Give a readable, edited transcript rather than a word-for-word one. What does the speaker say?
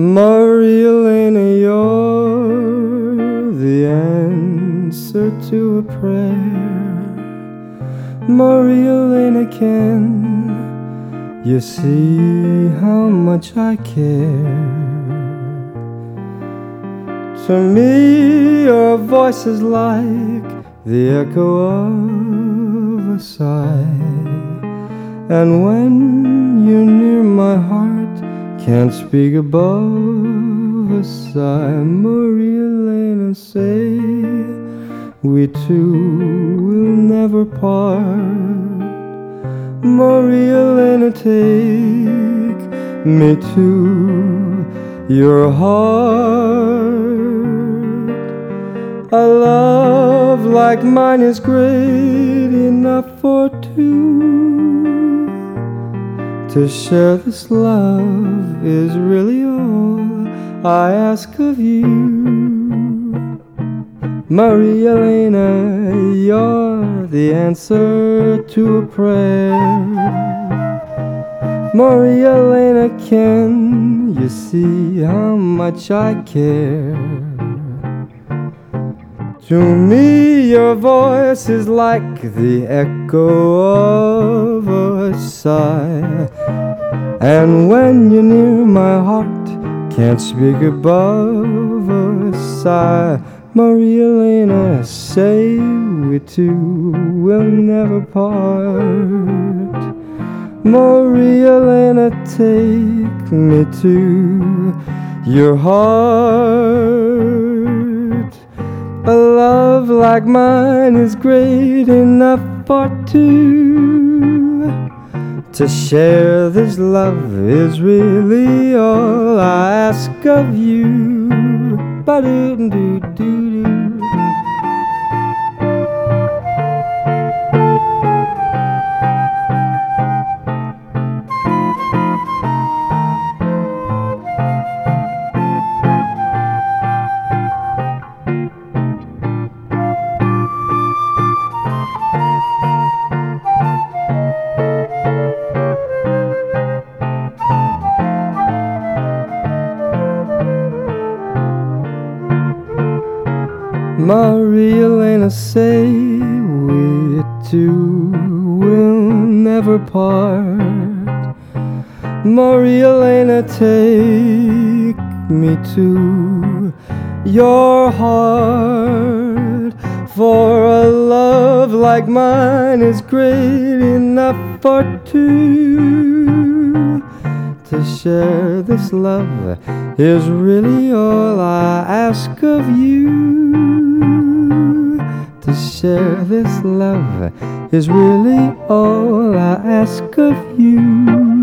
Maria Elena, you're the answer to a prayer. Maria Elena, can you see how much I care? To me, your voice is like the echo of a sigh, and when you're near, my heart can't speak above a sigh. Maria Elena, say we two will never part. Maria Elena, take me to your heart. A love like mine is great enough for two. To share this love is really all I ask of you. Maria Elena, you're the answer to a prayer. Maria Elena, can you see how much I care? To me, your voice is like the echo of a sigh, and when you're near, my heart can't speak above a sigh. Maria Elena, say we two will never part. Maria Elena, take me to your heart. A love like mine is great enough for two. To share this love is really all I ask of you. Ba-do-do-do-do-do. Maria Elena, say we two will never part. Maria Elena, take me to your heart. For a love like mine is great enough for two. To share this love is really all I ask of you. To share this love is really all I ask of you.